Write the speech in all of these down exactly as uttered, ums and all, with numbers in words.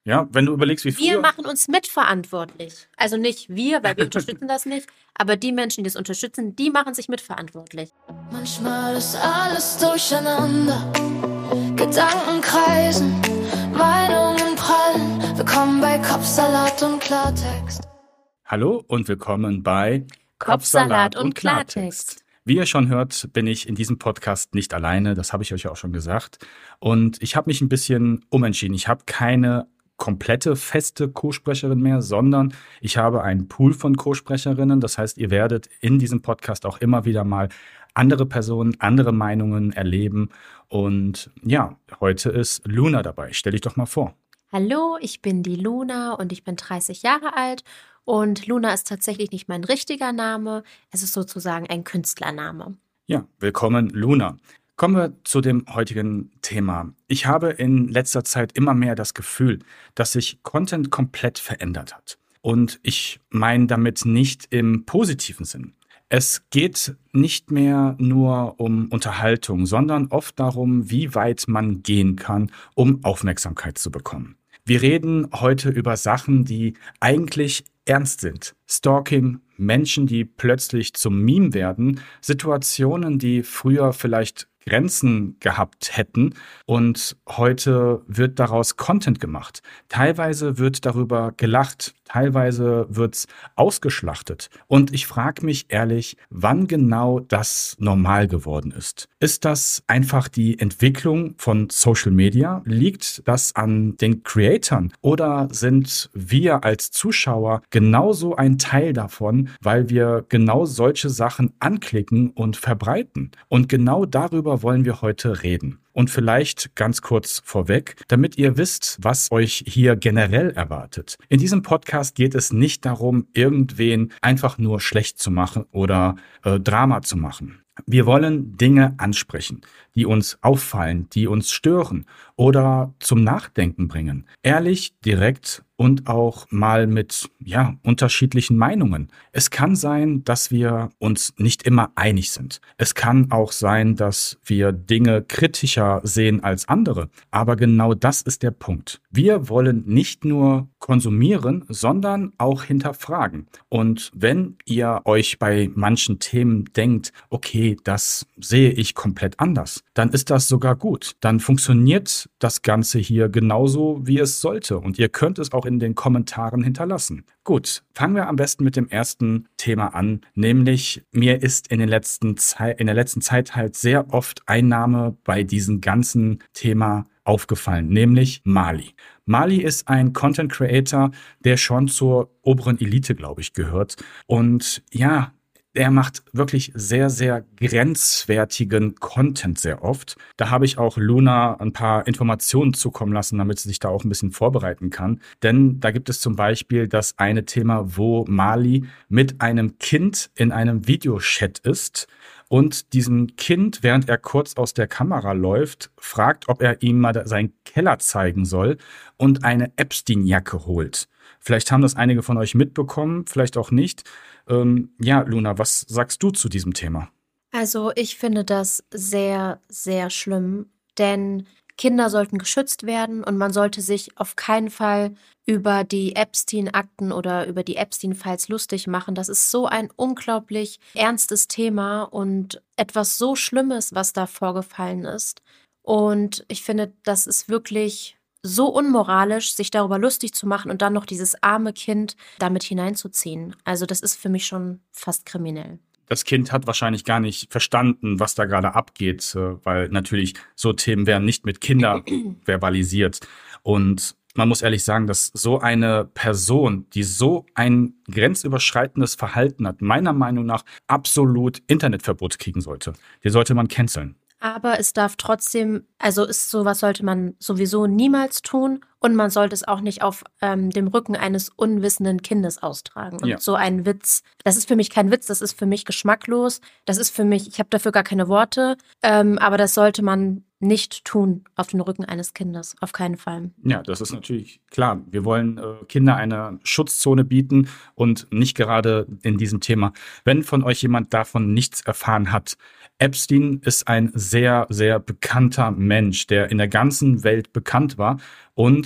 Ja, wenn du überlegst, wie Wir früher... machen uns mitverantwortlich. Also nicht wir, weil wir unterstützen das nicht, aber die Menschen, die es unterstützen, die machen sich mitverantwortlich. Manchmal ist alles durcheinander, Gedanken kreisen, Meinungen prallen. Willkommen bei Kopfsalat und Klartext. Hallo und willkommen bei Kopfsalat und Klartext. Wie ihr schon hört, bin ich in diesem Podcast nicht alleine, das habe ich euch auch schon gesagt. Und ich habe mich ein bisschen umentschieden. Ich habe keine komplette feste Co-Sprecherin mehr, sondern ich habe einen Pool von Co-Sprecherinnen. Das heißt, ihr werdet in diesem Podcast auch immer wieder mal andere Personen, andere Meinungen erleben. Und ja, heute ist Luna dabei. Stell dich doch mal vor. Hallo, ich bin die Luna und ich bin dreißig Jahre alt. Und Luna ist tatsächlich nicht mein richtiger Name. Es ist sozusagen ein Künstlername. Ja, willkommen Luna. Kommen wir zu dem heutigen Thema. Ich habe in letzter Zeit immer mehr das Gefühl, dass sich Content komplett verändert hat. Und ich meine damit nicht im positiven Sinn. Es geht nicht mehr nur um Unterhaltung, sondern oft darum, wie weit man gehen kann, um Aufmerksamkeit zu bekommen. Wir reden heute über Sachen, die eigentlich ernst sind. Stalking, Menschen, die plötzlich zum Meme werden, Situationen, die früher vielleicht Grenzen gehabt hätten und heute wird daraus Content gemacht. Teilweise wird darüber gelacht, teilweise wird's ausgeschlachtet. Und ich frage mich ehrlich, wann genau das normal geworden ist. Ist das einfach die Entwicklung von Social Media? Liegt das an den Creatoren? Oder sind wir als Zuschauer genauso ein Teil davon, weil wir genau solche Sachen anklicken und verbreiten? Und genau darüber wollen wir heute reden. Und vielleicht ganz kurz vorweg, damit ihr wisst, was euch hier generell erwartet. In diesem Podcast geht es nicht darum, irgendwen einfach nur schlecht zu machen oder äh, Drama zu machen. Wir wollen Dinge ansprechen, die uns auffallen, die uns stören oder zum Nachdenken bringen. Ehrlich, direkt und auch mal mit ja, unterschiedlichen Meinungen. Es kann sein, dass wir uns nicht immer einig sind. Es kann auch sein, dass wir Dinge kritischer sehen als andere. Aber genau das ist der Punkt. Wir wollen nicht nur konsumieren, sondern auch hinterfragen. Und wenn ihr euch bei manchen Themen denkt, okay, das sehe ich komplett anders, dann ist das sogar gut. Dann funktioniert das Ganze hier genauso, wie es sollte. Und ihr könnt es auch in den Kommentaren hinterlassen. Gut, fangen wir am besten mit dem ersten Thema an, nämlich mir ist in, den letzten Zei- in der letzten Zeit halt sehr oft ein Name bei diesem ganzen Thema aufgefallen, nämlich Mali. Mali ist ein Content Creator, der schon zur oberen Elite, glaube ich, gehört. Und ja, er macht wirklich sehr, sehr grenzwertigen Content sehr oft. Da habe ich auch Luna ein paar Informationen zukommen lassen, damit sie sich da auch ein bisschen vorbereiten kann. Denn da gibt es zum Beispiel das eine Thema, wo Mali mit einem Kind in einem Videochat ist und diesem Kind, während er kurz aus der Kamera läuft, fragt, ob er ihm mal seinen Keller zeigen soll und eine Epstein-Jacke holt. Vielleicht haben das einige von euch mitbekommen, vielleicht auch nicht. Ähm, ja, Luna, was sagst du zu diesem Thema? Also ich finde das sehr, sehr schlimm, denn Kinder sollten geschützt werden und man sollte sich auf keinen Fall über die Epstein-Akten oder über die Epstein-Files lustig machen. Das ist so ein unglaublich ernstes Thema und etwas so Schlimmes, was da vorgefallen ist. Und ich finde, das ist wirklich so unmoralisch, sich darüber lustig zu machen und dann noch dieses arme Kind damit hineinzuziehen. Also das ist für mich schon fast kriminell. Das Kind hat wahrscheinlich gar nicht verstanden, was da gerade abgeht, weil natürlich so Themen werden nicht mit Kindern verbalisiert. Und man muss ehrlich sagen, dass so eine Person, die so ein grenzüberschreitendes Verhalten hat, meiner Meinung nach absolut Internetverbot kriegen sollte. Die sollte man canceln. Aber es darf trotzdem, also ist sowas sollte man sowieso niemals tun und man sollte es auch nicht auf ähm, dem Rücken eines unwissenden Kindes austragen. Und Ja. so ein Witz, das ist für mich kein Witz, das ist für mich geschmacklos, das ist für mich, ich habe dafür gar keine Worte, ähm, aber das sollte man nicht tun auf den Rücken eines Kindes, auf keinen Fall. Ja, das ist natürlich klar. Wir wollen äh, Kinder eine Schutzzone bieten und nicht gerade in diesem Thema. Wenn von euch jemand davon nichts erfahren hat, Epstein ist ein sehr, sehr bekannter Mensch, der in der ganzen Welt bekannt war und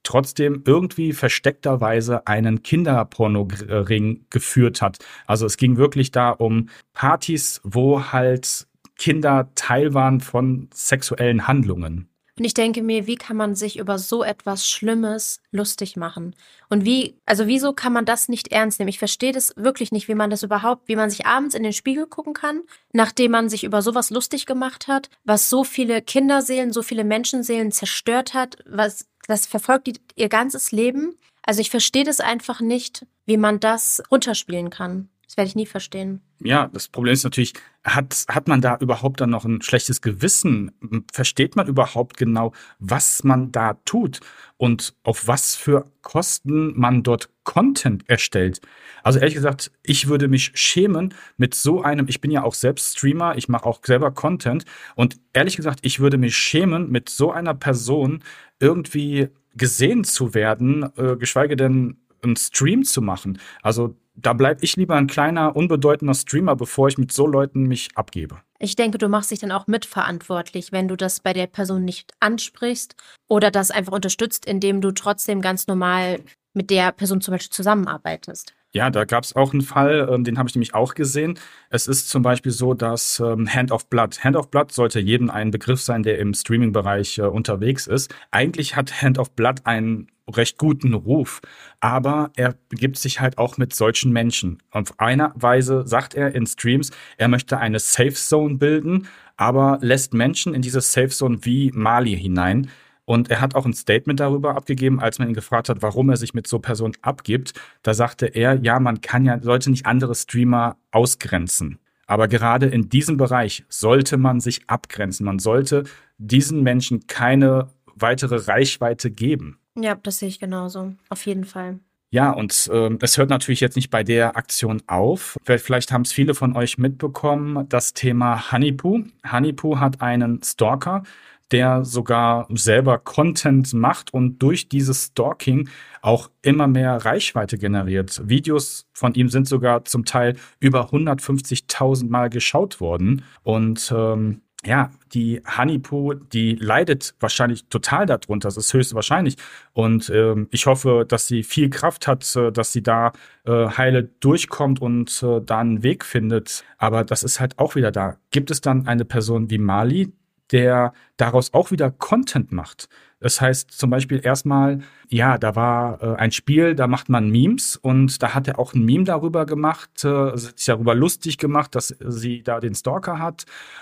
trotzdem irgendwie versteckterweise einen Kinderpornoring geführt hat. Also es ging wirklich da um Partys, wo halt Kinder Teil waren von sexuellen Handlungen. Und ich denke mir, wie kann man sich über so etwas Schlimmes lustig machen? Und wie, also wieso kann man das nicht ernst nehmen? Ich verstehe das wirklich nicht, wie man das überhaupt, wie man sich abends in den Spiegel gucken kann, nachdem man sich über sowas lustig gemacht hat, was so viele Kinderseelen, so viele Menschenseelen zerstört hat, was, das verfolgt die, ihr ganzes Leben. Also ich verstehe das einfach nicht, wie man das runterspielen kann. Das werde ich nie verstehen. Ja, das Problem ist natürlich, hat, hat man da überhaupt dann noch ein schlechtes Gewissen? Versteht man überhaupt genau, was man da tut und auf was für Kosten man dort Content erstellt? Also ehrlich gesagt, ich würde mich schämen mit so einem, ich bin ja auch selbst Streamer, ich mache auch selber Content und ehrlich gesagt, ich würde mich schämen, mit so einer Person irgendwie gesehen zu werden, äh, geschweige denn einen Stream zu machen. Also da bleibe ich lieber ein kleiner, unbedeutender Streamer, bevor ich mit so Leuten mich abgebe. Ich denke, du machst dich dann auch mitverantwortlich, wenn du das bei der Person nicht ansprichst oder das einfach unterstützt, indem du trotzdem ganz normal mit der Person zum Beispiel zusammenarbeitest. Ja, da gab es auch einen Fall, ähm, den habe ich nämlich auch gesehen. Es ist zum Beispiel so, dass ähm, Hand of Blood, Hand of Blood sollte jedem ein Begriff sein, der im Streaming-Bereich äh, unterwegs ist. Eigentlich hat Hand of Blood einen recht guten Ruf, aber er begibt sich halt auch mit solchen Menschen. Auf einer Weise sagt er in Streams, er möchte eine Safe Zone bilden, aber lässt Menschen in diese Safe Zone wie Mali hinein. Und er hat auch ein Statement darüber abgegeben, als man ihn gefragt hat, warum er sich mit so Personen abgibt. Da sagte er, ja, man kann ja, sollte nicht andere Streamer ausgrenzen. Aber gerade in diesem Bereich sollte man sich abgrenzen. Man sollte diesen Menschen keine weitere Reichweite geben. Ja, das sehe ich genauso. Auf jeden Fall. Ja, und ähm, es hört natürlich jetzt nicht bei der Aktion auf. Vielleicht haben es viele von euch mitbekommen, das Thema Honeypoo. Honeypoo hat einen Stalker, der sogar selber Content macht und durch dieses Stalking auch immer mehr Reichweite generiert. Videos von ihm sind sogar zum Teil über hundertfünfzigtausend Mal geschaut worden. Und ähm, ja, die Honeypoo, die leidet wahrscheinlich total darunter. Das ist höchstwahrscheinlich. Und ähm, ich hoffe, dass sie viel Kraft hat, äh, dass sie da äh, heile durchkommt und äh, da einen Weg findet. Aber das ist halt auch wieder da. Gibt es dann eine Person wie Mali, der daraus auch wieder Content macht? Das heißt zum Beispiel erstmal, ja, da war äh, ein Spiel, da macht man Memes und da hat er auch ein Meme darüber gemacht, äh, sich darüber lustig gemacht, dass sie da den Stalker hat.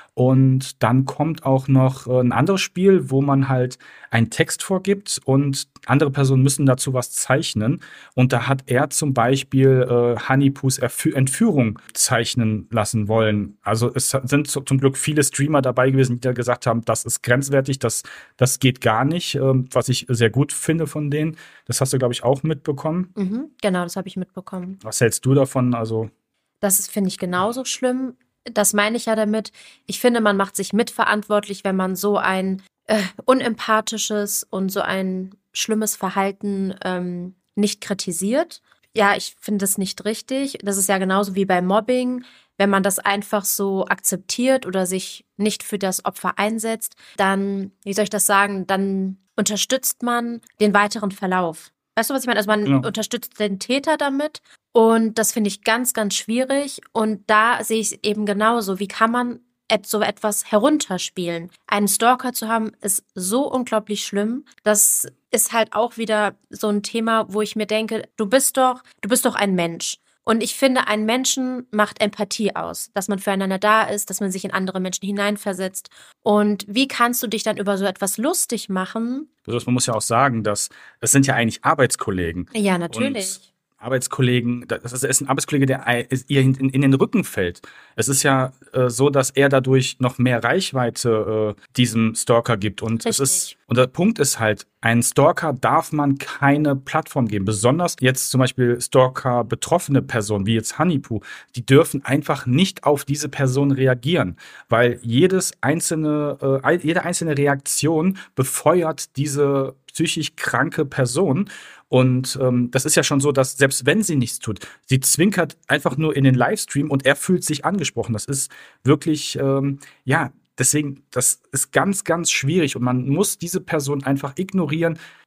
Und dann kommt auch noch äh, ein anderes Spiel, wo man halt einen Text vorgibt und andere Personen müssen dazu was zeichnen. Und da hat er zum Beispiel äh, Honeypoos Erfü- Entführung zeichnen lassen wollen. Also es sind so, zum Glück viele Streamer dabei gewesen, die da gesagt haben, das ist grenzwertig, das, das geht gar nicht, ähm, was ich sehr gut finde von denen. Das hast du, glaube ich, auch mitbekommen. Mhm, genau, das habe ich mitbekommen. Was hältst du davon? Also Das finde ich genauso schlimm. Das meine ich ja damit. Ich finde, man macht sich mitverantwortlich, wenn man so ein äh, unempathisches und so ein schlimmes Verhalten ähm, nicht kritisiert. Ja, ich finde das nicht richtig. Das ist ja genauso wie bei Mobbing. Wenn man das einfach so akzeptiert oder sich nicht für das Opfer einsetzt, dann, wie soll ich das sagen, dann unterstützt man den weiteren Verlauf. Weißt du, was ich meine? Also man Ja. unterstützt den Täter damit und das finde ich ganz, ganz schwierig und da sehe ich es eben genauso. Wie kann man et- so etwas herunterspielen? Einen Stalker zu haben, ist so unglaublich schlimm. Das ist halt auch wieder so ein Thema, wo ich mir denke, du bist doch, du bist doch ein Mensch. Und ich finde, ein Menschen macht Empathie aus, dass man füreinander da ist, dass man sich in andere Menschen hineinversetzt. Und wie kannst du dich dann über so etwas lustig machen? man muss ja auch sagen, dass es sind ja eigentlich Arbeitskollegen. Ja, natürlich. Und Arbeitskollegen, das ist ein Arbeitskollege, der ihr in, in den Rücken fällt. Es ist ja äh, so, dass er dadurch noch mehr Reichweite äh, diesem Stalker gibt. Und es ist, und der Punkt ist halt, einen Stalker darf man keine Plattform geben. Besonders jetzt zum Beispiel Stalker betroffene Personen, wie jetzt Honeypoo, die dürfen einfach nicht auf diese Person reagieren, weil jedes einzelne, äh, jede einzelne Reaktion befeuert diese psychisch kranke Person. Und ähm, das ist ja schon so, dass selbst wenn sie nichts tut, sie zwinkert einfach nur in den Livestream und er fühlt sich angesprochen. Das ist wirklich, ähm, ja, deswegen, das ist ganz, ganz schwierig und man muss diese Person einfach ignorieren.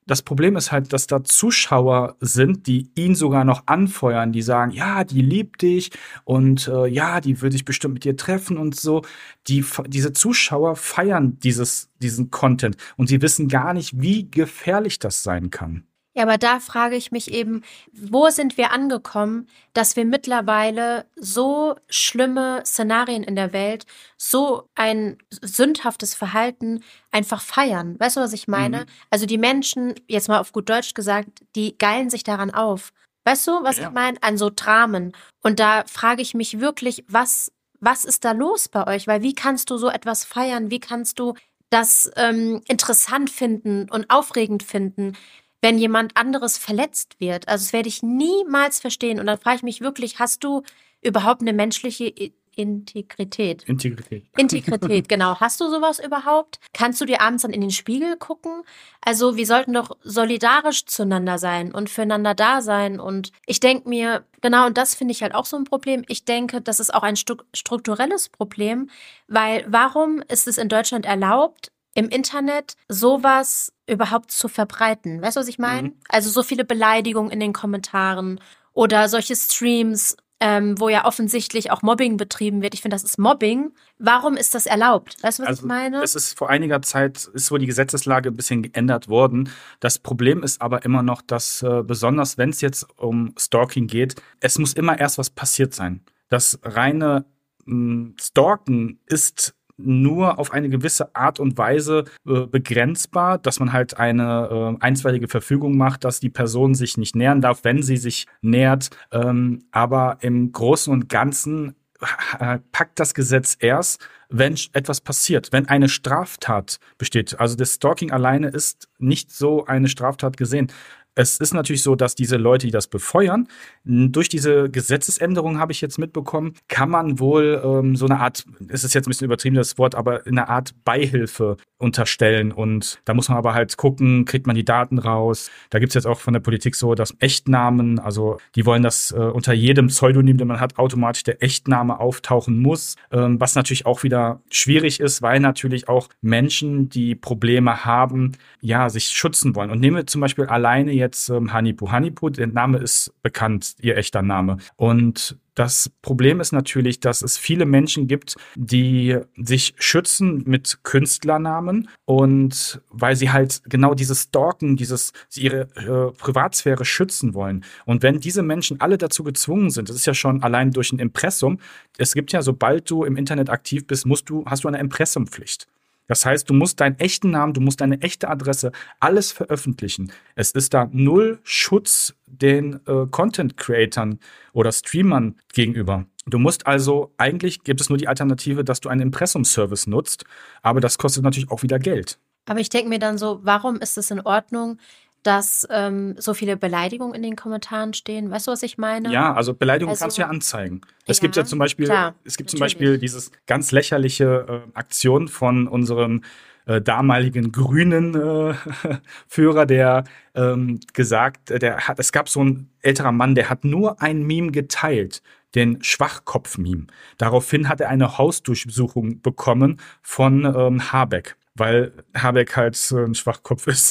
das Problem ist halt, dass da Zuschauer sind, die ihn sogar noch anfeuern, die sagen, ja, die liebt dich und äh, ja, die würde sich bestimmt mit dir treffen und so. Die, diese Zuschauer feiern dieses, diesen Content und sie wissen gar nicht, wie gefährlich das sein kann. Ja, aber da frage ich mich eben, wo sind wir angekommen, dass wir mittlerweile so schlimme Szenarien in der Welt, so ein sündhaftes Verhalten einfach feiern? Weißt du, was ich meine? Mhm. Also die Menschen, jetzt mal auf gut Deutsch gesagt, die geilen sich daran auf. Weißt du, was ja. ich meine? An so Dramen. Und da frage ich mich wirklich, was, was ist da los bei euch? Weil wie kannst du so etwas feiern? Wie kannst du das ähm, interessant finden und aufregend finden, wenn jemand anderes verletzt wird? Also das werde ich niemals verstehen. Und dann frage ich mich wirklich, hast du überhaupt eine menschliche Integrität? Integrität. Integrität, genau. Hast du sowas überhaupt? Kannst du dir abends dann in den Spiegel gucken? Also wir sollten doch solidarisch zueinander sein und füreinander da sein. Und ich denke mir, genau, und das finde ich halt auch so ein Problem. Ich denke, das ist auch ein strukturelles Problem, weil warum ist es in Deutschland erlaubt, im Internet sowas überhaupt zu verbreiten? Weißt du, was ich meine? Mhm. Also so viele Beleidigungen in den Kommentaren oder solche Streams, ähm, wo ja offensichtlich auch Mobbing betrieben wird. Ich finde, das ist Mobbing. Warum ist das erlaubt? Weißt du, was also, ich meine? Es ist vor einiger Zeit, ist wohl die Gesetzeslage ein bisschen geändert worden. Das Problem ist aber immer noch, dass äh, besonders wenn es jetzt um Stalking geht, es muss immer erst was passiert sein. Das reine mh, Stalken ist nur auf eine gewisse Art und Weise äh, begrenzbar, dass man halt eine äh, einstweilige Verfügung macht, dass die Person sich nicht nähern darf, wenn sie sich nähert. Ähm, aber im Großen und Ganzen äh, packt das Gesetz erst, wenn etwas passiert, wenn eine Straftat besteht. Also das Stalking alleine ist nicht so eine Straftat gesehen. Es ist natürlich so, dass diese Leute, die das befeuern, durch diese Gesetzesänderung, habe ich jetzt mitbekommen, kann man wohl ähm, so eine Art, es ist jetzt ein bisschen übertrieben das Wort, aber eine Art Beihilfe unterstellen. Und da muss man aber halt gucken, kriegt man die Daten raus. Da gibt es jetzt auch von der Politik so, dass Echtnamen, also die wollen, dass äh, unter jedem Pseudonym, den man hat, automatisch der Echtname auftauchen muss. Ähm, was natürlich auch wieder schwierig ist, weil natürlich auch Menschen, die Probleme haben, ja, sich schützen wollen. Und nehmen wir zum Beispiel alleine jetzt Jetzt ähm, Hanipu. Hanipu, der Name ist bekannt, ihr echter Name. Und das Problem ist natürlich, dass es viele Menschen gibt, die sich schützen mit Künstlernamen und weil sie halt genau dieses Stalken, dieses sie ihre äh, Privatsphäre schützen wollen. Und wenn diese Menschen alle dazu gezwungen sind, das ist ja schon allein durch ein Impressum, es gibt ja, sobald du im Internet aktiv bist, musst du, hast du eine Impressumpflicht. Das heißt, du musst deinen echten Namen, du musst deine echte Adresse, alles veröffentlichen. Es ist da null Schutz den äh, Content-Creatern oder Streamern gegenüber. Du musst also, eigentlich gibt es nur die Alternative, dass du einen Impressum-Service nutzt, aber das kostet natürlich auch wieder Geld. Aber ich denke mir dann so, warum ist es in Ordnung, dass ähm, so viele Beleidigungen in den Kommentaren stehen? Weißt du, was ich meine? Ja, also Beleidigungen also, kannst du ja anzeigen. Es ja, gibt ja zum Beispiel, klar, es gibt natürlich. zum Beispiel dieses ganz lächerliche äh, Aktion von unserem äh, damaligen grünen äh, Führer, der ähm, gesagt, der hat, es gab so ein älterer Mann, der hat nur ein Meme geteilt, den Schwachkopf-Meme. Daraufhin hat er eine Hausdurchsuchung bekommen von ähm, Habeck, weil Habeck halt äh, ein Schwachkopf ist.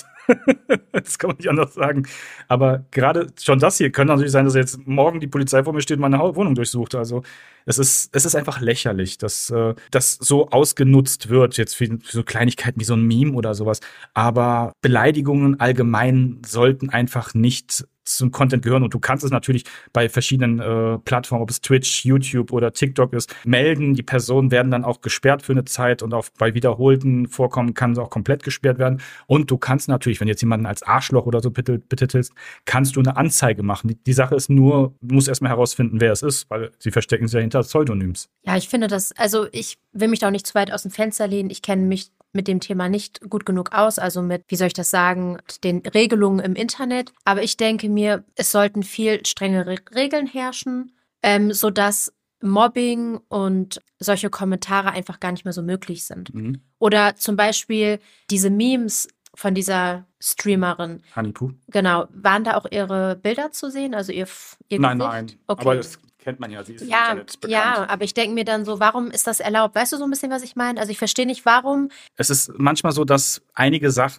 Das kann man nicht anders sagen. Aber gerade schon das hier könnte natürlich sein, dass jetzt morgen die Polizei vor mir steht und meine Wohnung durchsucht. Also es ist, es ist einfach lächerlich, dass äh, das so ausgenutzt wird, jetzt für, für so Kleinigkeiten wie so ein Meme oder sowas. Aber Beleidigungen allgemein sollten einfach nicht zum Content gehören. Und du kannst es natürlich bei verschiedenen äh, Plattformen, ob es Twitch, YouTube oder TikTok ist, melden. Die Personen werden dann auch gesperrt für eine Zeit und auch bei wiederholten Vorkommen kann es auch komplett gesperrt werden. Und du kannst natürlich, wenn jetzt jemanden als Arschloch oder so betitelst, kannst du eine Anzeige machen. Die, die Sache ist nur, du musst erstmal herausfinden, wer es ist, weil sie verstecken sich ja hinter Pseudonyms. Ja, ich finde das, also ich will mich da auch nicht zu weit aus dem Fenster lehnen. Ich kenne mich mit dem Thema nicht gut genug aus, also mit, wie soll ich das sagen, den Regelungen im Internet. Aber ich denke mir, es sollten viel strengere Regeln herrschen, ähm, sodass Mobbing und solche Kommentare einfach gar nicht mehr so möglich sind. Mhm. Oder zum Beispiel diese Memes von dieser Streamerin. Hanipu. Genau. Waren da auch ihre Bilder zu sehen? Also ihr, ihr Nein, Gesicht? nein. Okay. Aber das kennt man ja, sie ist ja, im Internet bekannt. Ja, aber ich denke mir dann so, warum ist das erlaubt? Weißt du so ein bisschen, was ich meine? Also ich verstehe nicht, warum. Es ist manchmal so, dass einige Sachen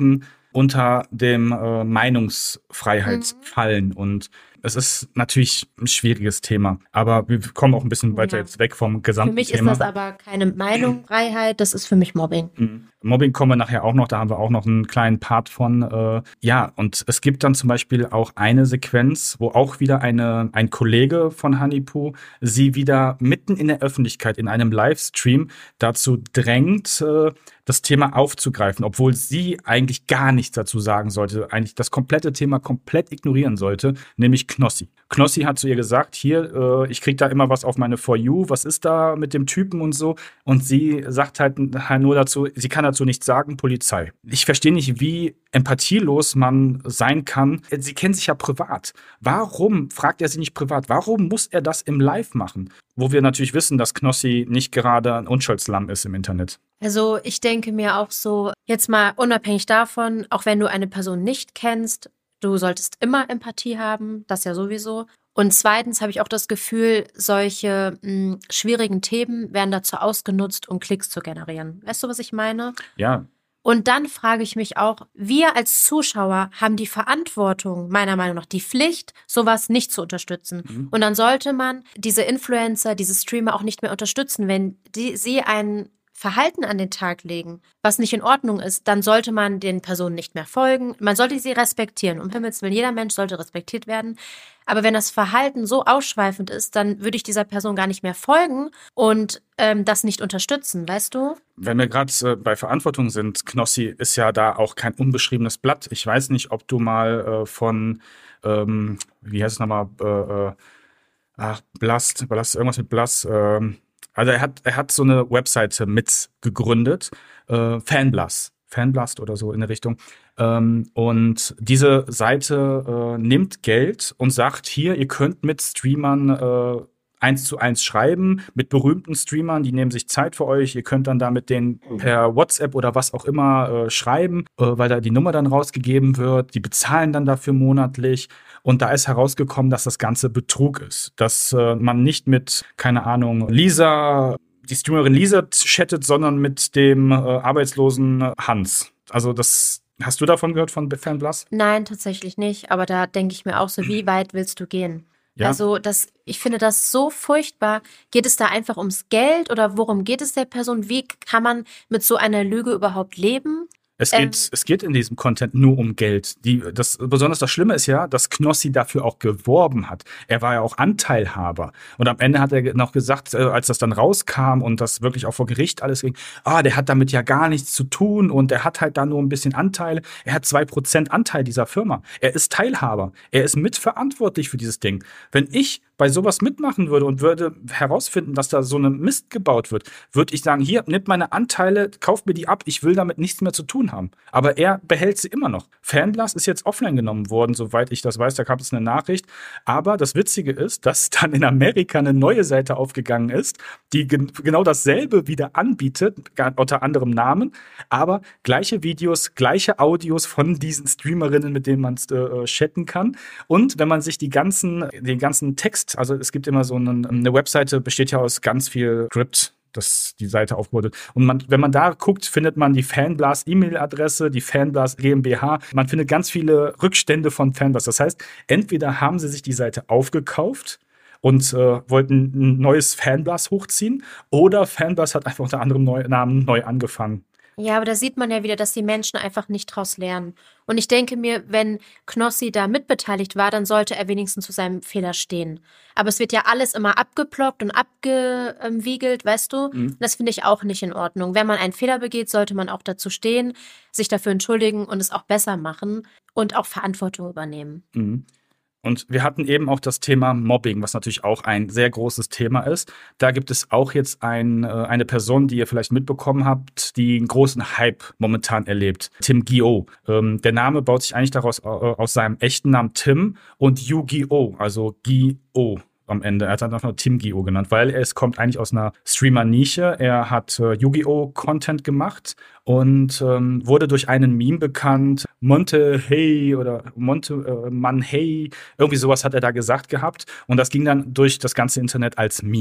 unter dem äh, Meinungsfreiheit Mhm. fallen. Und es ist natürlich ein schwieriges Thema. Aber wir kommen auch ein bisschen weiter Ja. jetzt weg vom Für gesamten mich ist Thema. das aber keine Meinungsfreiheit, das ist für mich Mobbing. Mhm. Mobbing kommen wir nachher auch noch, da haben wir auch noch einen kleinen Part von. Äh, ja, und es gibt dann zum Beispiel auch eine Sequenz, wo auch wieder eine, ein Kollege von Honeypoo sie wieder mitten in der Öffentlichkeit in einem Livestream dazu drängt, äh, das Thema aufzugreifen, obwohl sie eigentlich gar nichts dazu sagen sollte, eigentlich das komplette Thema komplett ignorieren sollte, nämlich Knossi. Knossi hat zu ihr gesagt, hier, äh, ich krieg da immer was auf meine For You, was ist da mit dem Typen und so? Und sie sagt halt nur dazu, sie kann dazu nichts sagen, Polizei. Ich verstehe nicht, wie empathielos man sein kann. Sie kennen sich ja privat. Warum fragt er sie nicht privat? Warum muss er das im Live machen? Wo wir natürlich wissen, dass Knossi nicht gerade ein Unschuldslamm ist im Internet. Also ich denke mir auch so, jetzt mal unabhängig davon, auch wenn du eine Person nicht kennst, du solltest immer Empathie haben, das ja sowieso. Und zweitens habe ich auch das Gefühl, solche mh, schwierigen Themen werden dazu ausgenutzt, um Klicks zu generieren. Weißt du, was ich meine? Ja, Und dann frage ich mich auch, wir als Zuschauer haben die Verantwortung, meiner Meinung nach die Pflicht, sowas nicht zu unterstützen. Mhm. Und dann sollte man diese Influencer, diese Streamer auch nicht mehr unterstützen. Wenn die, sie ein Verhalten an den Tag legen, was nicht in Ordnung ist, dann sollte man den Personen nicht mehr folgen. Man sollte sie respektieren. Um Himmels Willen, jeder Mensch sollte respektiert werden. Aber wenn das Verhalten so ausschweifend ist, dann würde ich dieser Person gar nicht mehr folgen und ähm, das nicht unterstützen, weißt du? wenn wir gerade äh, bei Verantwortung sind, Knossi ist ja da auch kein unbeschriebenes Blatt. Ich weiß nicht, ob du mal äh, von, ähm, wie heißt es nochmal, äh, äh, ach, Blast, Blast, irgendwas mit Blast, ähm, also er hat, er hat so eine Webseite mit gegründet, äh, Fanblast, Fanblast oder so in der Richtung. Ähm, und diese Seite äh, nimmt Geld und sagt, hier, ihr könnt mit Streamern äh, eins zu eins schreiben, mit berühmten Streamern, die nehmen sich Zeit für euch, ihr könnt dann da mit denen per WhatsApp oder was auch immer äh, schreiben, äh, weil da die Nummer dann rausgegeben wird, die bezahlen dann dafür monatlich. Und da ist herausgekommen, dass das Ganze Betrug ist. Dass äh, man nicht mit, keine Ahnung, Lisa, die Streamerin Lisa chattet, sondern mit dem äh, arbeitslosen Hans. Also das, hast du davon gehört von Fanblast? Nein, tatsächlich nicht. Aber da denke ich mir auch so, wie weit willst du gehen? Ja. Also das, ich finde das so furchtbar. Geht es da einfach ums Geld oder worum geht es der Person? Wie kann man mit so einer Lüge überhaupt leben? Es Ähm. geht, es geht in diesem Content nur um Geld. Die, das, besonders das Schlimme ist ja, dass Knossi dafür auch geworben hat. Er war ja auch Anteilhaber. Und am Ende hat er noch gesagt, äh, als das dann rauskam und das wirklich auch vor Gericht alles ging, ah, der hat damit ja gar nichts zu tun und er hat halt da nur ein bisschen Anteile. Er hat zwei Prozent Anteil dieser Firma. Er ist Teilhaber. Er ist mitverantwortlich für dieses Ding. Wenn ich bei sowas mitmachen würde und würde herausfinden, dass da so eine Mist gebaut wird, würde ich sagen, hier, nimmt meine Anteile, kauft mir die ab, ich will damit nichts mehr zu tun haben. Aber er behält sie immer noch. Fanblast ist jetzt offline genommen worden, soweit ich das weiß, da gab es eine Nachricht. Aber das Witzige ist, dass dann in Amerika eine neue Seite aufgegangen ist, die gen- genau dasselbe wieder anbietet, gar- unter anderem Namen, aber gleiche Videos, gleiche Audios von diesen Streamerinnen, mit denen man äh, chatten kann. Und wenn man sich die ganzen, den ganzen Text, also es gibt immer so einen, eine Webseite, besteht ja aus ganz viel Script, dass die Seite aufgebaut wird. Und man, wenn man da guckt, findet man die Fanblast-E-Mail-Adresse, die Fanblast GmbH. Man findet ganz viele Rückstände von Fanblast. Das heißt, entweder haben sie sich die Seite aufgekauft und äh, wollten ein neues Fanblast hochziehen, oder Fanblast hat einfach unter anderem neu, Namen neu angefangen. Ja, aber da sieht man ja wieder, dass die Menschen einfach nicht draus lernen. Und ich denke mir, wenn Knossi da mitbeteiligt war, dann sollte er wenigstens zu seinem Fehler stehen. Aber es wird ja alles immer abgeblockt und abgewiegelt, weißt du? Mhm. Das finde ich auch nicht in Ordnung. Wenn man einen Fehler begeht, sollte man auch dazu stehen, sich dafür entschuldigen und es auch besser machen und auch Verantwortung übernehmen. Mhm. Und wir hatten eben auch das Thema Mobbing, was natürlich auch ein sehr großes Thema ist. Da gibt es auch jetzt ein, äh, eine Person, die ihr vielleicht mitbekommen habt, die einen großen Hype momentan erlebt. Tim Gio. Ähm, der Name baut sich eigentlich daraus äh, aus seinem echten Namen Tim und Yu-Gi-Oh!, also Gi-Oh! Am Ende. Er hat dann auch noch Tim Gio genannt, weil es kommt eigentlich aus einer Streamer-Nische. Er hat äh, Yu-Gi-Oh!-Content gemacht und ähm, wurde durch einen Meme bekannt. Monte Hey oder Monte äh, Mann Hey, irgendwie sowas hat er da gesagt gehabt. Und das ging dann durch das ganze Internet als Meme.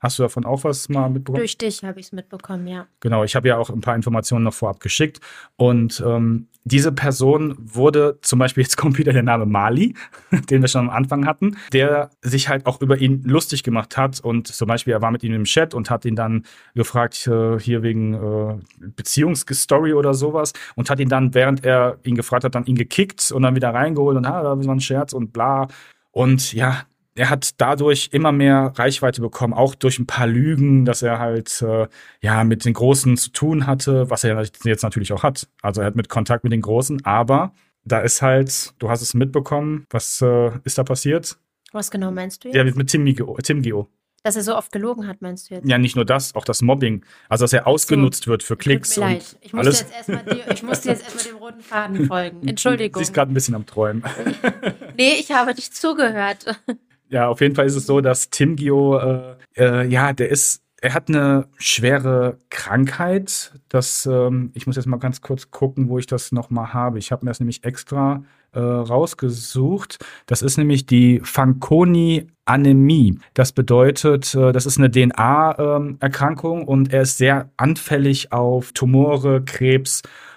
Hast du davon auch was mal mitbekommen? Durch dich habe ich es mitbekommen, ja. Genau, ich habe ja auch ein paar Informationen noch vorab geschickt. Und ähm, diese Person wurde zum Beispiel, jetzt kommt wieder der Name Mali, den wir schon am Anfang hatten, der sich halt auch über ihn lustig gemacht hat. Und zum Beispiel, er war mit ihm im Chat und hat ihn dann gefragt, äh, hier wegen äh, Beziehungsstory oder sowas. Und hat ihn dann, während er ihn gefragt hat, dann ihn gekickt und dann wieder reingeholt und ah, da war ein Scherz und bla. Und ja, er hat dadurch immer mehr Reichweite bekommen, auch durch ein paar Lügen, dass er halt äh, ja mit den Großen zu tun hatte, was er jetzt natürlich auch hat. Also er hat mit Kontakt mit den Großen, aber da ist halt, du hast es mitbekommen, was äh, ist da passiert? Was genau meinst du jetzt? Ja, mit, mit Tim Geo. Tim Geo. Dass er so oft gelogen hat, meinst du jetzt? Ja, nicht nur das, auch das Mobbing. Also, dass er ausgenutzt so, wird für Klicks. Tut mir leid. Ich musste, jetzt erstmal die, ich musste jetzt erstmal dem roten Faden folgen. Entschuldigung. Sie ist gerade ein bisschen am Träumen. Nee, ich habe nicht zugehört. Ja, auf jeden Fall ist es so, dass Tim Geo, äh, äh, ja, der ist, er hat eine schwere Krankheit. Das, ähm, ich muss jetzt mal ganz kurz gucken, wo ich das nochmal habe. Ich habe mir das nämlich extra äh, rausgesucht. Das ist nämlich die Fanconi-Anämie. Das bedeutet, äh, das ist eine D N A-Erkrankung ähm, und er ist sehr anfällig auf Tumore, Krebs.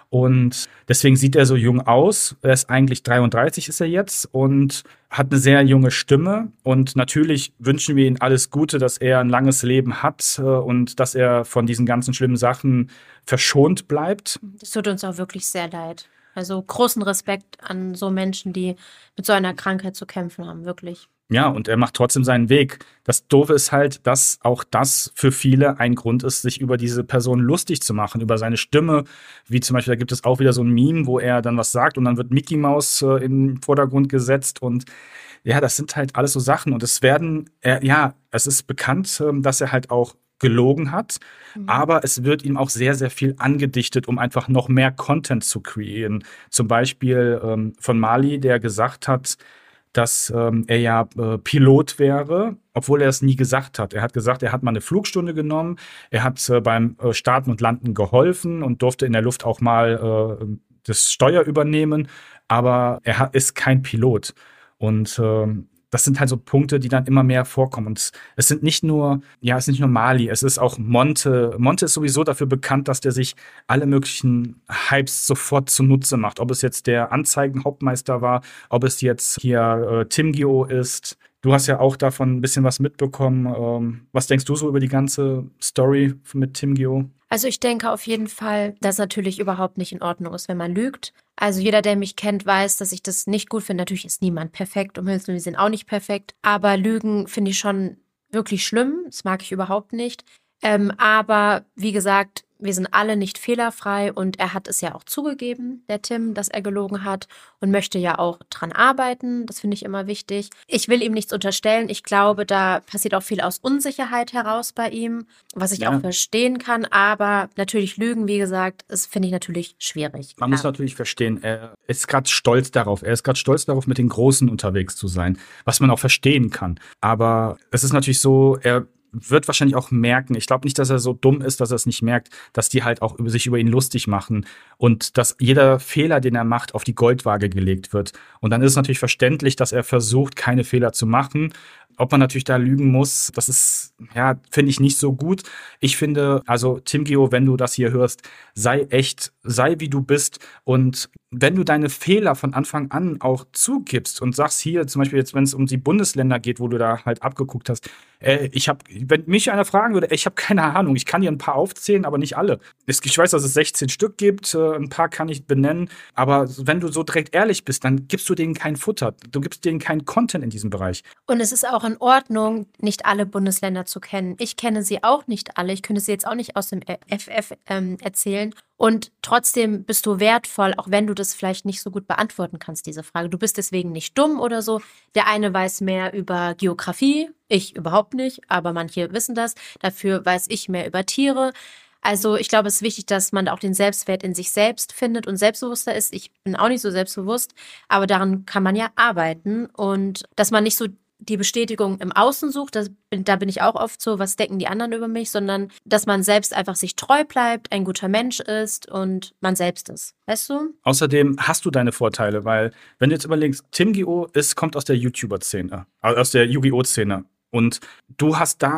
Und deswegen sieht er so jung aus. Er ist eigentlich dreiunddreißig ist er jetzt und hat eine sehr junge Stimme. Und natürlich wünschen wir ihm alles Gute, dass er ein langes Leben hat äh, und dass er von diesen ganzen schlimmen Sachen verschont bleibt. Das tut uns auch wirklich sehr leid. Also großen Respekt an so Menschen, die mit so einer Krankheit zu kämpfen haben, wirklich. Ja, und er macht trotzdem seinen Weg. Das Doofe ist halt, dass auch das für viele ein Grund ist, sich über diese Person lustig zu machen, über seine Stimme. Wie zum Beispiel, da gibt es auch wieder so ein Meme, wo er dann was sagt und dann wird Mickey Mouse äh, in den Vordergrund gesetzt. Und ja, das sind halt alles so Sachen. Und es werden, äh, ja, es ist bekannt, äh, dass er halt auch gelogen hat, mhm. aber es wird ihm auch sehr, sehr viel angedichtet, um einfach noch mehr Content zu kreieren. Zum Beispiel ähm, von Mali, der gesagt hat, dass ähm, er ja äh, Pilot wäre, obwohl er es nie gesagt hat. Er hat gesagt, er hat mal eine Flugstunde genommen, er hat äh, beim äh, Starten und Landen geholfen und durfte in der Luft auch mal äh, das Steuer übernehmen, aber er hat, ist kein Pilot. Und äh, das sind halt so Punkte, die dann immer mehr vorkommen. Und es sind nicht nur, ja, es ist nicht nur Mali, es ist auch Monte. Monte ist sowieso dafür bekannt, dass der sich alle möglichen Hypes sofort zunutze macht. Ob es jetzt der Anzeigenhauptmeister war, ob es jetzt hier äh, Tim Geo ist. Du hast ja auch davon ein bisschen was mitbekommen. Ähm, was denkst du so über die ganze Story mit Tim Geo? Also ich denke auf jeden Fall, dass natürlich überhaupt nicht in Ordnung ist, wenn man lügt. Also jeder, der mich kennt, weiß, dass ich das nicht gut finde. Natürlich ist niemand perfekt, um Himmels Willen, wir sind auch nicht perfekt. Aber Lügen finde ich schon wirklich schlimm. Das mag ich überhaupt nicht. Ähm, aber wie gesagt, wir sind alle nicht fehlerfrei und er hat es ja auch zugegeben, der Tim, dass er gelogen hat und möchte ja auch dran arbeiten. Das finde ich immer wichtig. Ich will ihm nichts unterstellen. Ich glaube, da passiert auch viel aus Unsicherheit heraus bei ihm, was ich ja auch verstehen kann. Aber natürlich Lügen, wie gesagt, das finde ich natürlich schwierig. Man muss natürlich verstehen, er ist gerade stolz darauf. Er ist gerade stolz darauf, mit den Großen unterwegs zu sein, was man auch verstehen kann. Aber es ist natürlich so, er wird wahrscheinlich auch merken, ich glaube nicht, dass er so dumm ist, dass er es nicht merkt, dass die halt auch über sich über ihn lustig machen und dass jeder Fehler, den er macht, auf die Goldwaage gelegt wird. Und dann ist es natürlich verständlich, dass er versucht, keine Fehler zu machen. Ob man natürlich da lügen muss, das ist, ja, finde ich nicht so gut. Ich finde, also Tim Geo, wenn du das hier hörst, sei echt, sei wie du bist und wenn du deine Fehler von Anfang an auch zugibst und sagst hier, zum Beispiel jetzt, wenn es um die Bundesländer geht, wo du da halt abgeguckt hast, äh, ich habe, wenn mich einer fragen würde, ich habe keine Ahnung, ich kann dir ein paar aufzählen, aber nicht alle. Ich weiß, dass es sechzehn Stück gibt, äh, ein paar kann ich benennen, aber wenn du so direkt ehrlich bist, dann gibst du denen kein Futter, du gibst denen keinen Content in diesem Bereich. Und es ist auch in Ordnung, nicht alle Bundesländer zu kennen. Ich kenne sie auch nicht alle, ich könnte sie jetzt auch nicht aus dem F F ähm, erzählen. Und trotzdem bist du wertvoll, auch wenn du das vielleicht nicht so gut beantworten kannst, diese Frage. Du bist deswegen nicht dumm oder so. Der eine weiß mehr über Geografie, ich überhaupt nicht, aber manche wissen das. Dafür weiß ich mehr über Tiere. Also ich glaube, es ist wichtig, dass man auch den Selbstwert in sich selbst findet und selbstbewusster ist. Ich bin auch nicht so selbstbewusst, aber daran kann man ja arbeiten. Und dass man nicht so die Bestätigung im Außen sucht, das, da bin ich auch oft so, was denken die anderen über mich, sondern dass man selbst einfach sich treu bleibt, ein guter Mensch ist und man selbst ist. Weißt du? Außerdem hast du deine Vorteile, weil wenn du jetzt überlegst, Tim Geo ist, kommt aus der YouTuber-Szene, also aus der Yu-Gi-Oh!-Szene und du hast da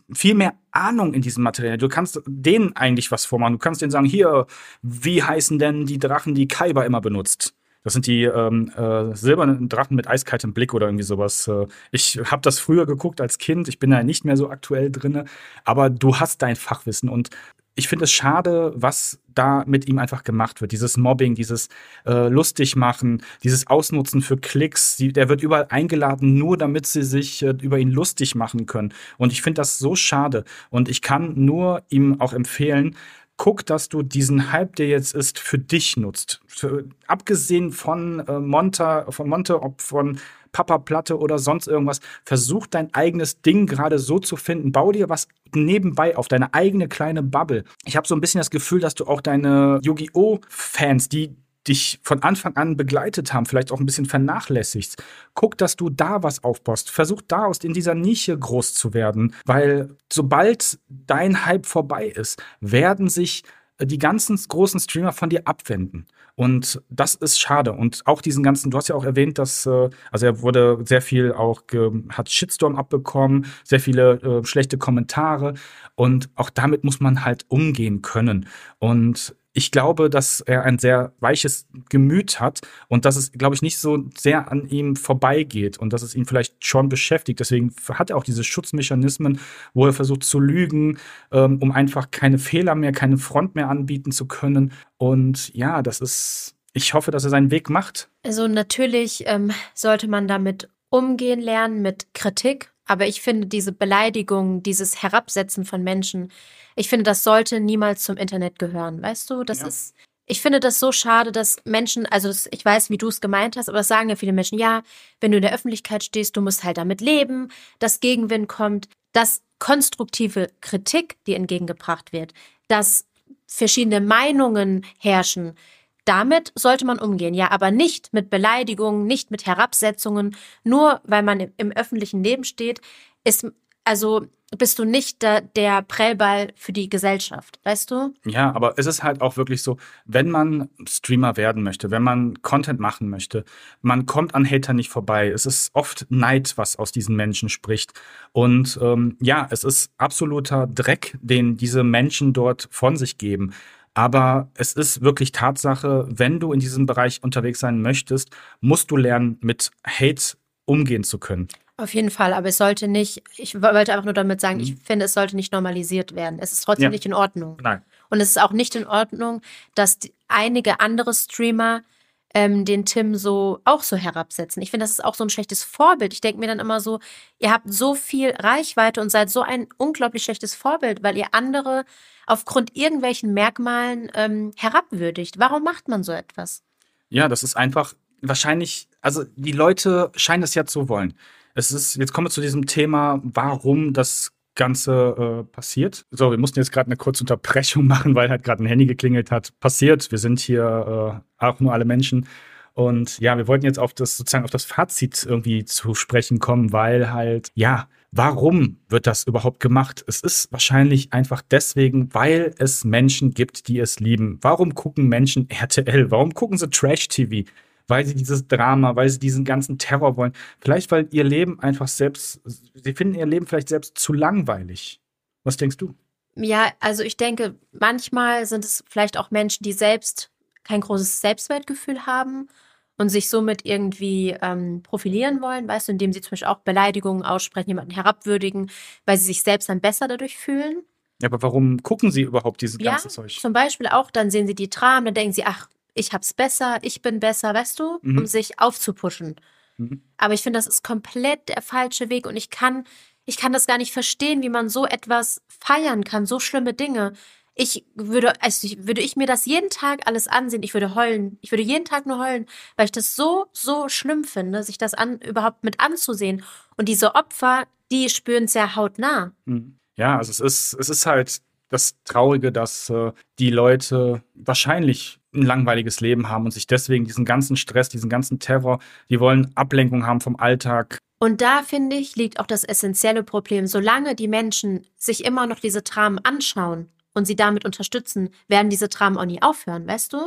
viel mehr Ahnung in diesem Material. Du kannst denen eigentlich was vormachen. Du kannst denen sagen, hier, wie heißen denn die Drachen, die Kaiba immer benutzt? Das sind die ähm, äh, silbernen Drachen mit eiskaltem Blick oder irgendwie sowas. Ich habe das früher geguckt als Kind. Ich bin da nicht mehr so aktuell drin. Aber du hast dein Fachwissen. Und ich finde es schade, was da mit ihm einfach gemacht wird. Dieses Mobbing, dieses äh, Lustigmachen, dieses Ausnutzen für Klicks. Die, der wird überall eingeladen, nur damit sie sich äh, über ihn lustig machen können. Und ich finde das so schade. Und ich kann nur ihm auch empfehlen, guck, dass du diesen Hype, der jetzt ist, für dich nutzt. Für, abgesehen von äh, Monta, von Monte, ob von Papa Platte oder sonst irgendwas, versuch dein eigenes Ding gerade so zu finden. Bau dir was nebenbei auf, deine eigene kleine Bubble. Ich habe so ein bisschen das Gefühl, dass du auch deine Yu-Gi-Oh! Fans, die dich von Anfang an begleitet haben, vielleicht auch ein bisschen vernachlässigst. Guck, dass du da was aufbaust. Versuch da aus in dieser Nische groß zu werden, weil sobald dein Hype vorbei ist, werden sich die ganzen großen Streamer von dir abwenden. Und das ist schade. Und auch diesen ganzen, du hast ja auch erwähnt, dass, äh, also er wurde sehr viel auch, ge, hat Shitstorm abbekommen, sehr viele äh, schlechte Kommentare. Und auch damit muss man halt umgehen können. Und ich glaube, dass er ein sehr weiches Gemüt hat und dass es, glaube ich, nicht so sehr an ihm vorbeigeht und dass es ihn vielleicht schon beschäftigt. Deswegen hat er auch diese Schutzmechanismen, wo er versucht zu lügen, ähm, um einfach keine Fehler mehr, keine Front mehr anbieten zu können. Und ja, das ist, ich hoffe, dass er seinen Weg macht. Also natürlich ähm, sollte man damit umgehen lernen, mit Kritik. Aber ich finde, diese Beleidigung, dieses Herabsetzen von Menschen, ich finde, das sollte niemals zum Internet gehören. Weißt du, das ja. ist, ich finde das so schade, dass Menschen, also das, ich weiß, wie du es gemeint hast, aber das sagen ja viele Menschen, ja, wenn du in der Öffentlichkeit stehst, du musst halt damit leben, dass Gegenwind kommt, dass konstruktive Kritik dir entgegengebracht wird, dass verschiedene Meinungen herrschen. Damit sollte man umgehen, ja, aber nicht mit Beleidigungen, nicht mit Herabsetzungen. Nur weil man im, im öffentlichen Leben steht, ist, also bist du nicht der, der Prellball für die Gesellschaft, weißt du? Ja, aber es ist halt auch wirklich so, wenn man Streamer werden möchte, wenn man Content machen möchte, man kommt an Hater nicht vorbei. Es ist oft Neid, was aus diesen Menschen spricht. Und ähm, ja, es ist absoluter Dreck, den diese Menschen dort von sich geben. Aber es ist wirklich Tatsache, wenn du in diesem Bereich unterwegs sein möchtest, musst du lernen, mit Hate umgehen zu können. Auf jeden Fall, aber es sollte nicht, ich wollte einfach nur damit sagen, mhm. ich finde, es sollte nicht normalisiert werden. Es ist trotzdem ja. nicht in Ordnung. Nein. Und es ist auch nicht in Ordnung, dass die, einige andere Streamer ähm, den Tim so auch so herabsetzen. Ich finde, das ist auch so ein schlechtes Vorbild. Ich denke mir dann immer so, ihr habt so viel Reichweite und seid so ein unglaublich schlechtes Vorbild, weil ihr andere aufgrund irgendwelchen Merkmalen ähm, herabwürdigt. Warum macht man so etwas? Ja, das ist einfach wahrscheinlich, also die Leute scheinen es ja zu wollen. Es ist, jetzt kommen wir zu diesem Thema, warum das Ganze äh, passiert. So, wir mussten jetzt gerade eine kurze Unterbrechung machen, weil halt gerade ein Handy geklingelt hat. Passiert, wir sind hier äh, auch nur alle Menschen. Und ja, wir wollten jetzt auf das sozusagen auf das Fazit irgendwie zu sprechen kommen, weil halt, ja, warum wird das überhaupt gemacht? Es ist wahrscheinlich einfach deswegen, weil es Menschen gibt, die es lieben. Warum gucken Menschen R T L? Warum gucken sie Trash-T V? Weil sie dieses Drama, weil sie diesen ganzen Terror wollen. Vielleicht, weil ihr Leben einfach selbst, sie finden ihr Leben vielleicht selbst zu langweilig. Was denkst du? Ja, also ich denke, manchmal sind es vielleicht auch Menschen, die selbst kein großes Selbstwertgefühl haben und sich somit irgendwie ähm, profilieren wollen, weißt du, indem sie zum Beispiel auch Beleidigungen aussprechen, jemanden herabwürdigen, weil sie sich selbst dann besser dadurch fühlen. Ja, aber warum gucken sie überhaupt dieses ja, ganze Zeug? Zum Beispiel auch, dann sehen sie die Dramen, dann denken sie, ach, ich hab's besser, ich bin besser, weißt du, mhm. um sich aufzupuschen. Mhm. Aber ich finde, das ist komplett der falsche Weg und ich kann, ich kann das gar nicht verstehen, wie man so etwas feiern kann, so schlimme Dinge. Ich würde, also ich, würde ich mir das jeden Tag alles ansehen, ich würde heulen, ich würde jeden Tag nur heulen, weil ich das so, so schlimm finde, sich das an, überhaupt mit anzusehen. Und diese Opfer, die spüren es ja hautnah. Mhm. Ja, also es ist, es ist halt das Traurige, dass äh, die Leute wahrscheinlich ein langweiliges Leben haben und sich deswegen diesen ganzen Stress, diesen ganzen Terror, die wollen Ablenkung haben vom Alltag. Und da, finde ich, liegt auch das essentielle Problem. Solange die Menschen sich immer noch diese Dramen anschauen und sie damit unterstützen, werden diese Dramen auch nie aufhören, weißt du?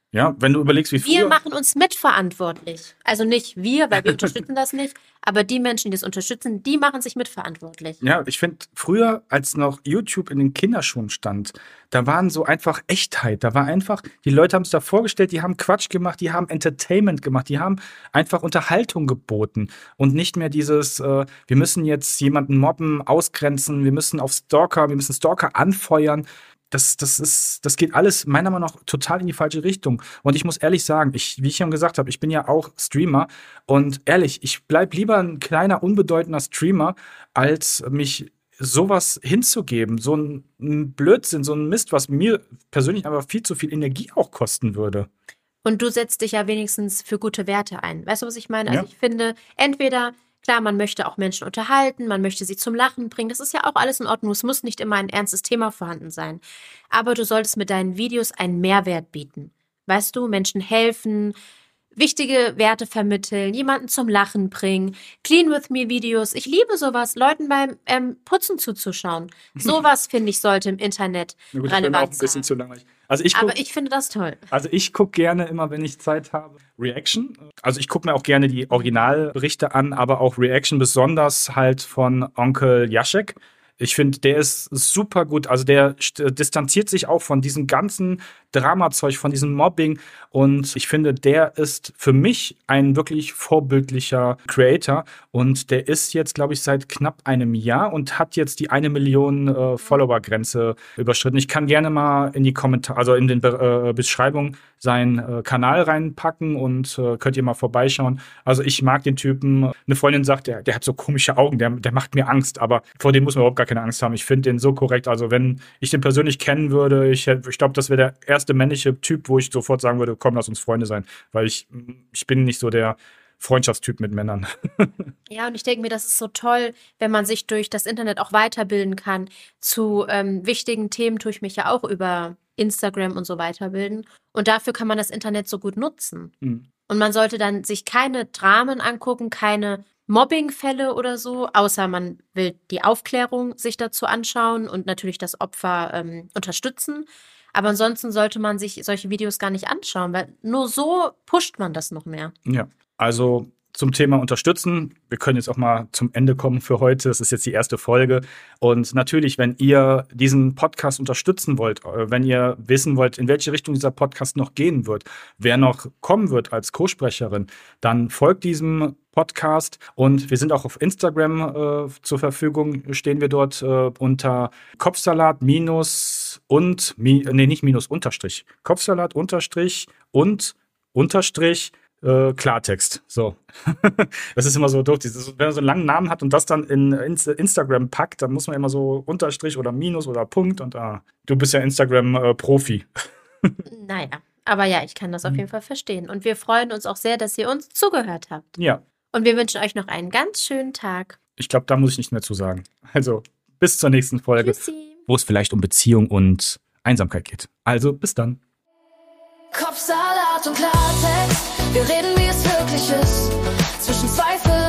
Ja, wenn du überlegst, wie früher... Wir machen uns mitverantwortlich. Also nicht wir, weil wir unterstützen das nicht, aber die Menschen, die es unterstützen, die machen sich mitverantwortlich. Ja, ich finde, früher, als noch YouTube in den Kinderschuhen stand, da waren so einfach Echtheit. Da war einfach, die Leute haben es da vorgestellt, die haben Quatsch gemacht, die haben Entertainment gemacht, die haben einfach Unterhaltung geboten und nicht mehr dieses, äh, wir müssen jetzt jemanden mobben, ausgrenzen, wir müssen auf Stalker, wir müssen Stalker anfeuern. Das, das ist, das geht alles meiner Meinung nach total in die falsche Richtung. Und ich muss ehrlich sagen, ich, wie ich schon gesagt habe, ich bin ja auch Streamer. Und ehrlich, ich bleib lieber ein kleiner, unbedeutender Streamer, als mich sowas hinzugeben. So ein, ein Blödsinn, so ein Mist, was mir persönlich aber viel zu viel Energie auch kosten würde. Und du setzt dich ja wenigstens für gute Werte ein. Weißt du, was ich meine? Also Ja. ich finde, entweder, klar, man möchte auch Menschen unterhalten, man möchte sie zum Lachen bringen. Das ist ja auch alles in Ordnung. Es muss nicht immer ein ernstes Thema vorhanden sein. Aber du solltest mit deinen Videos einen Mehrwert bieten. Weißt du, Menschen helfen, wichtige Werte vermitteln, jemanden zum Lachen bringen, Clean with Me Videos. Ich liebe sowas, Leuten beim ähm, Putzen zuzuschauen. Sowas, finde ich, sollte im Internet Na gut, ich bin auch ein relevant bisschen sein. zu langweilig. Also ich guck, Aber ich finde das toll. Also ich gucke gerne immer, wenn ich Zeit habe, Reaction. Also ich gucke mir auch gerne die Originalberichte an, aber auch Reaction, besonders halt von Onkel Jaschek. Ich finde, der ist super gut. Also der st- distanziert sich auch von diesem ganzen Dramazeug, von diesem Mobbing. Und ich finde, der ist für mich ein wirklich vorbildlicher Creator. Und der ist jetzt, glaube ich, seit knapp einem Jahr und hat jetzt die eine Million äh, Follower-Grenze überschritten. Ich kann gerne mal in die Kommentare, also in den Be- äh, Beschreibungen seinen äh, Kanal reinpacken und äh, könnt ihr mal vorbeischauen. Also ich mag den Typen. Eine Freundin sagt, der, der hat so komische Augen, der, der macht mir Angst, aber vor dem muss man überhaupt gar keine Angst haben. Ich finde den so korrekt. Also wenn ich den persönlich kennen würde, ich, hätt- ich glaube, das wäre der erste männliche Typ, wo ich sofort sagen würde, komm, lass uns Freunde sein. Weil ich, ich bin nicht so der Freundschaftstyp mit Männern. Ja, und ich denke mir, das ist so toll, wenn man sich durch das Internet auch weiterbilden kann. Zu ähm, wichtigen Themen tue ich mich ja auch über Instagram und so weiterbilden. Und dafür kann man das Internet so gut nutzen. Mhm. Und man sollte dann sich keine Dramen angucken, keine Mobbingfälle oder so, außer man will die Aufklärung sich dazu anschauen und natürlich das Opfer ähm, unterstützen. Aber ansonsten sollte man sich solche Videos gar nicht anschauen, weil nur so pusht man das noch mehr. Ja, also zum Thema Unterstützen. Wir können jetzt auch mal zum Ende kommen für heute. Das ist jetzt die erste Folge. Und natürlich, wenn ihr diesen Podcast unterstützen wollt, äh, wenn ihr wissen wollt, in welche Richtung dieser Podcast noch gehen wird, wer noch kommen wird als Co-Sprecherin, dann folgt diesem Podcast. Und wir sind auch auf Instagram äh, zur Verfügung, stehen wir dort äh, unter Kopfsalat minus und, mi, nee, nicht minus, unterstrich. Kopfsalat unterstrich und unterstrich Äh, Klartext. So. Das ist immer so doof. Dieses, wenn man so einen langen Namen hat und das dann in Inst- Instagram packt, dann muss man immer so Unterstrich oder Minus oder Punkt und ah, du bist ja Instagram-Profi. Naja, aber ja, ich kann das auf jeden Fall verstehen. Und wir freuen uns auch sehr, dass ihr uns zugehört habt. Ja, Und wir wünschen euch noch einen ganz schönen Tag. ich glaube, da muss ich nicht mehr zu sagen. Also, bis zur nächsten Folge, Tschüssi. wo es vielleicht um Beziehung und Einsamkeit geht. Also, bis dann. Kopfsalat und Klartext, wir reden, wie es wirklich ist. Zwischen Zweifel